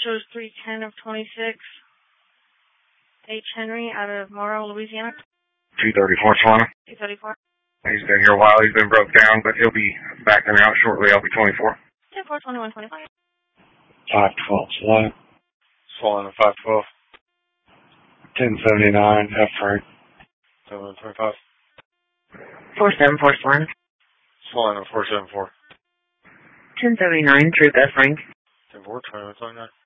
shows 310 of 26. H. Henry out of Morrow, Louisiana. 234 Solana. 234. He's been here a while. He's been broke down, but he'll be backing out shortly. I'll be 24. 10-4, 21, 25. 512 Solana. Solana 512. 1079 F Frank. 725. 474 Solana. Solana 474. 1079 Troop F Frank. 10-4, 2129.